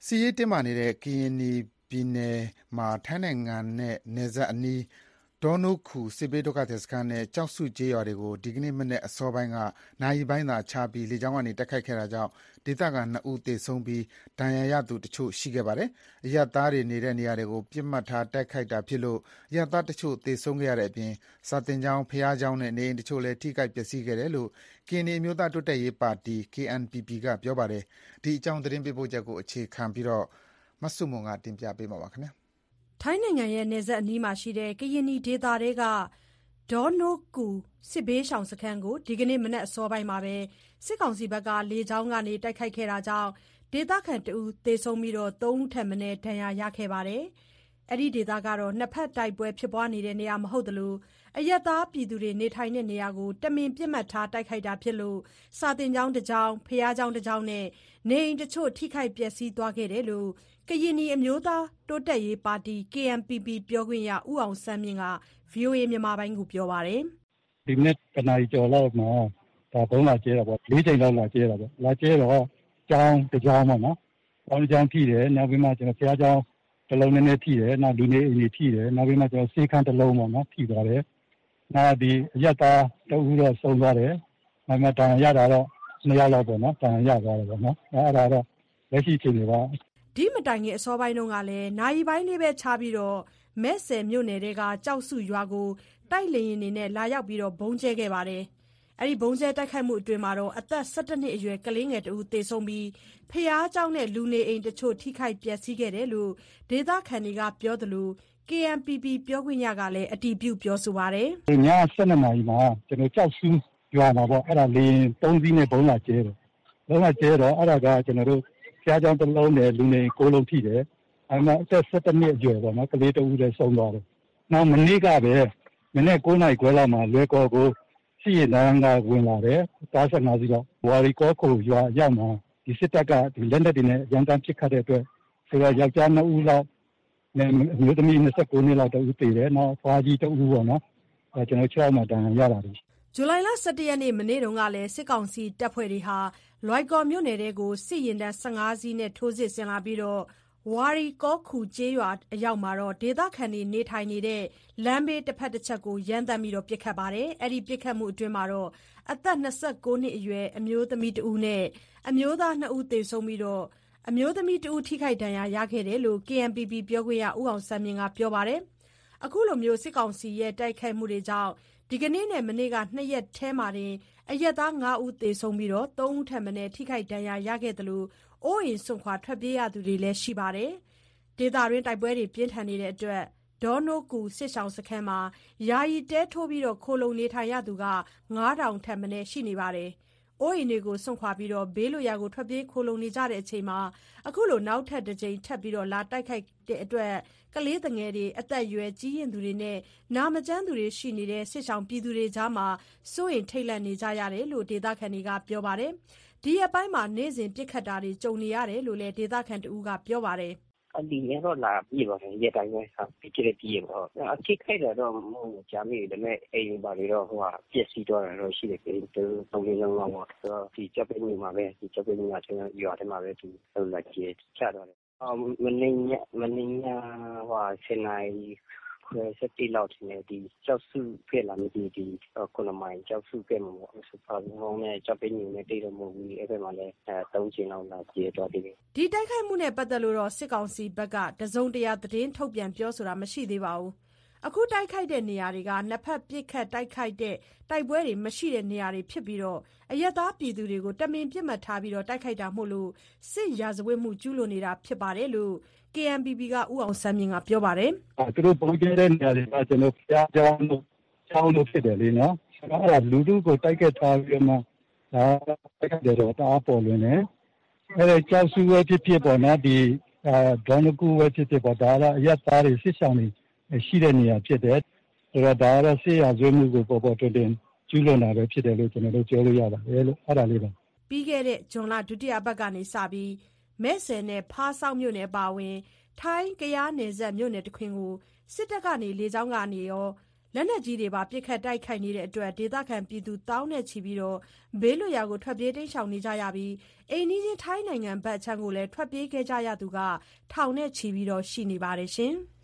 စစ်ရေးတင်းမာနေတဲ့ကရင်နီပြည်နယ်မှာထိုင်းနိုင်ငံနဲ့နယ်စပ်အနီးဒေါနိုးခူစစ်ဘေးဒုက္ခသည်စခန်းနဲ့ကျောက်စုကျေးရွာတွေကိုဒီကနေ့မနက်အစောပိုင်းကနာရီပိုင်းသာခြားပြီးလေကြောင်းကနေတိုက်ခိုက်ခဲ့တာကြောင့်ဒေသခံ2ဦးသေဆုံးပြီးဒဏ်ရာရသူတချို့ရှိခဲ့ပါတယ်။အရပ်သားတွေနေတဲ့နေရာတွေကိုပစ်မှတ်ထားတိုက်ခိုက်တာဖြစ်လို့အရပ်သားတချို့သေဆုံးခဲ့ရတဲ့အပြင်စာသင်ကျောင်း၊ဘုရားကျောင်းနဲ့နေအိမ်တချို့လည်းထိခိုက်ပျက်စီးခဲ့တယ်လို့ကရင်နီအမျိုးသားတိုးတက်ရေးပါတီ KNPP ကပြောပါတယ်။ဒီအကြောင်းသတင်းပေးပို့ချက်ကိုအခြေခံပြီးမဆုမွန်ကတင်ပြပေးပါမယ်။ထိုင်းနိုင်ငံနယ်စပ်အနီးမှာရှိတဲ့ကရင်နီဒေသထဲကဒေါနိုးကူစစ်ဘေးရှောင်စခန်းကိုဒီကနေ့မနက်အစောပိုင်းမှာစစ်ကောင်စီကလေကြောင်းကနေတိုက်ခိုက်ခဲ့တာကြောင့်ဒေသခံ1ဦးသေဆုံးပြီး3ဦးထက်မနည်းဒဏ်ရာရခဲ့ပါတယ်။အဲဒီဒေသကနှစ်ဘက်တိုက်ပွဲဖြစ်ပွားနေတဲ့နေရာမဟုတ်သလိုအရပ်သားပြည်သူတွေနေထိုင်တဲ့နေရာကိုတမင်ပစ်မှတ်ထားတိုက်ခိုက်တာဖြစ်လို့စာသင်ကျောင်းတစ်ကျောင်း၊ဘုရားကျောင်းတစ်ကျောင်းနဲ့နေအိမ်တချို့ထိခိုက်ပျက်စီးသွားခဲ့တယ်လို့ကရင်နီအမျိုးသားတိုးတက်ရေးပါတီ KNPP ပြောခွင့်ရဦးအောင်ဆန်းမြင့်က VOA ကိုပြောပါတယ်။ဒီမနက်တနာရီကျော်လောက်မှာဘုံးလာကျဲတာပေါ့4ချိန်လောက်လာကျဲတာပေါ့လာကျဲတော့ကျောင်းတစ်ကျောင်းပေါ့နော်ကျောင်းတစ်ကျောင်းထိတယ်နောက်ပြီးမှကျွန်တော်ဘုရားကျောင်းတစ်လုံးနည်းနည်းထိတယ်နောက်လူနေအိမ်တွေထိတယ်နောက်ပြီးမှကျွန်တော်ဆေးခန်းတစ်လုံးပေါ့နော်ထိသွားတယ်နောက်ဒီအရက်သားတအူးတော့ဆုံးသွားတယ်နောက်မှတန်ရတာတော့2ယောက်လောက်ပေါ့နော်တန်ရသွားတယ်ပေါ့နော်အဲ့ဒါတော့လက်ရှိချိန်တွေပါဒီမတိုင်ခင်အစောပိုင်းတုန်းကလည်းနိုင်ပိုင်းလေးပဲခြားပြီးမဲ့ဆယ်မြို့နယ်တွေကကြောက်စုရွာကိုတိုက်လေရင်တွေနဲ့လာရောက်ပြီးဘုံကျဲခဲ့ပါတယ်။အဲဒီဘုံကျဲတိုက်ခိုက်မှုအတွင်းအသက်17နှစ်အရွယ်ကလေးငယ်တဦးသေဆုံးပြီးဖျားเจ้าနဲ့လူနေအိမ်တချို့ထိခိုက်ပျက်စီးခဲ့တယ်လို့ဒေသခံတွေကပြောသလို KNPP ပြောခွင့်ရကလည်းအတည်ပြုပြောဆိုပါတယ်။ည12နာရီမှာကျွန်တော်ကြောက်စုရွာမှာပေါ့အဲ့ဒါလေရင်3စီးနဲ့ဘုံလာကျဲတယ်။ဘုံလာကျဲတော့အဲ့ဒါကကျွန်တော်တို့ဖျားเจ้าတစ်လုံးနဲ့လူနေအိမ်9လုံးထိတယ်။အဲ့မှာအသက်17နှစ်အရွယ်ပေါ့နော်ကလေးတဦးလည်းဆုံးသွားတယ်။နောက်မနေ့ကပဲမနေ့9နာရီခွဲလောက်မှာလွယ်ကော်ကိုစီရင်တန်းကဝင်လာတယ်ကား15စီးလောက်ဝါရီကောခိုရွာရောက်မှာဒီစစ်တပ်ကဒီလက်နက်တွေနဲ့ရန်တမ်းပစ်ခတ်တဲ့အတွက်ဆိုတော့ယောက်ျား2ဦးလောက်နဲ့အမျိုးသမီး29နှစ်လောက်တဦးသေတယ်နောက်ဖွားကြီး2ဦးပေါ့နော်ကျွန်တော်6မှာတန်ရတာတယ်ဇူလိုင်လ17ရက်နေ့မနေ့တုန်းကလည်းစစ်ကောင်စီတပ်ဖွဲ့တွေဟာလွိုင်ကော်မြို့နယ်ကိုစစ်ရင်တန်း15စီးနဲ့ထိုးစစ်ဆင်လာပြီးဝါရီကောခူကျေးရွာအရောက်မှာဒေသခံတွေနေထိုင်နေတဲ့လမ်းဘေးတစ်ဖက်တစ်ချက်ကိုရမ်းသမ်းပြီးပစ်ခတ်ပါတယ်။အဲဒီပစ်ခတ်မှုအတွင်းအသက်29နှစ်အရွယ်အမျိုးသမီး1ဦးနဲ့အမျိုးသား2ဦးသေဆုံးပြီးအမျိုးသမီး1ဦးထိခိုက်ဒဏ်ရာရခဲ့တယ်လို့ KNPP ပြောခွင့်ရဦးအောင်ဆန်းမြင့်ကပြောပါတယ်။အခုလိုစစ်ကောင်စီရဲ့တိုက်ခိုက်မှုတွေကြောင့်ဒီကနေ့နဲ့မနေ့က2ရက်ထဲမှာတင်အရပ်သား5ဦးသေဆုံးပြီး3ဦးထက်မနည်းထိခိုက်ဒဏ်ရာရခဲ့သလိုအိုးအိမ်စွန့်ခွာထွက်ပြေးရသူတွေလည်းရှိပါတယ်။ဒေသတွင်းတိုက်ပွဲတွေပြင်းထန်နေတဲ့အတွက်ဒေါနိုးကူစစ်ရှောင်စခန်းမှာယာယီတဲထိုးပြီးခိုလုံနေထိုင်ရသူ9000ထက်မနည်းရှိနေပါတယ်။အိုးအိမ်တွေကိုစွန့်ခွာပြီးဘေးလွတ်ရာကိုထွက်ပြေးခိုလုံနေကြတဲ့အချိန်မှာအခုလိုနောက်ထပ်တစ်ကြိမ်ထပ်ပြီးလာတိုက်ခိုက်တဲ့အတွက်ကလေးငယ်တွေအသက်အရွယ်ကြီးရင်သူတွေနဲ့နာမကျန်းသူတွေရှိနေတဲ့စစ်ရှောင်ပြည်သူတွေကြားမှာစိုးရိမ်ထိတ်လန့်နေကြရတယ်လို့ဒေသခံတွေကပြောပါတယ်။ဒီအပိုင်းမှာနေ့စဉ်ပြစ်ခတ်တာတွေကြုံနေရတယ်လို့လည်းဒေသခံတဦးကပြောပါတယ်။ဒီနေ့တော့လာပြည့်ပါတယ်ရက်တိုင်းပဲပြည့်ပြည့်ပေါ့အထိခိုက်တော့မဟုတ်ကြာမိတယ်ဒါပေမဲ့အိမ်ပါတွေတော့ပျက်စီးသွားတာတော့ရှိတယ်ပြီးတော့3ရက်လောက်ပေါ့ဆိုတော့ဒီကြောက်ပိတ်နေမှာပဲဒီကြောက်ပိတ်နေမှာကျွန်တော်ရွာထဲမှာပဲသူလာကြည့်ချတော့တယ်မနေ့ည10နာရီခွဲ7လောက်ထင်တယ်ဒီကြောက်စုပြက်လာနေဒီခုနမိုင်ကြောက်စုပြက်မှာပေါ့ဆိုတော့ဘုံနဲ့ကြောက်ပိတ်နေနဲ့တိတ်တော့မဟုတ်ဘူးအဲ့ဘက်မှာလည်း3ချိန်လောက်လာကြည့်တော့ဒီတိုက်ခိုက်မှုနဲ့ပတ်သက်လို့စစ်ကောင်စီဘက်ကတစုံတရာသတင်းထုတ်ပြန်ပြောဆိုတာမရှိသေးပါဘူး။အခုတိုက်ခိုက်တဲ့နေရာတွေကနှစ်ဖက်ပစ်ခတ်တိုက်ခိုက်တဲ့တိုက်ပွဲတွေမရှိတဲ့နေရာတွေဖြစ်ပြီးအရပ်သားပြည်သူတွေကိုတမင်ပစ်မှတ်ထားပြီးတိုက်ခိုက်တာမို့လို့စစ်ရာဇဝတ်မှုကျူးလွန်နေတာဖြစ်ပါတယ်လို့ KNPP ကဦးအောင်ဆန်းမြင့်ကပြောပါတယ်။သူတို့ပုံကျတဲ့နေရာတွေကကျွန်တော်ဖျားကြောင်းလို့ဖြစ်တယ်လေနော်။အဲ့ဒါလူထုကိုတိုက်ခိုက်ထားပြီးမှတိုက်ခိုက်တယ်တော့တအားပေါ်လွင်တယ်။အဲ့ဒါကြောက်စုပဲဖြစ်ဖြစ်ပေါ့နော်ဒီဒေါနကူပဲဖြစ်ဖြစ်ပေါ့ဒါကအရပ်သားတွေစစ်ဆောင်တွေရှိတဲ့နေရာဖြစ်တယ်ဆိုတော့ဒါကတော့ဆေးရဆွေးမှုကိုပေါ်တင်ကျူးလွန်တာပဲဖြစ်တယ်လို့ကျွန်တော်တို့ပြောလို့ရပါတယ်လို့အဲ့ဒါလေးပါပြီးခဲ့တဲ့ဇွန်လဒုတိယပတ်ကနေစပြီးမဲ့ဆယ်နဲ့ဖားဆောက်မြို့နယ်ပါဝင်ထိုင်းကယားနယ်စပ်မြို့နယ်တခွင်ကိုစစ်တပ်ကနေလေကြောင်းကနေရောလက်နက်ကြီးတွေပါပစ်ခတ်တိုက်ခိုက်နေတဲ့အတွက်ဒေသခံပြည်သူသောင်းနဲ့ချီပြီးဘေးလွတ်ရာကိုထွက်ပြေးတိမ်းရှောင်နေကြရပြီးအိမ်နီးချင်းထိုင်းနိုင်ငံဘက်အခြမ်းကိုလည်းထွက်ပြေးခဲ့ကြရသူထောင်နဲ့ချီပြီးရှိနေပါတယ်။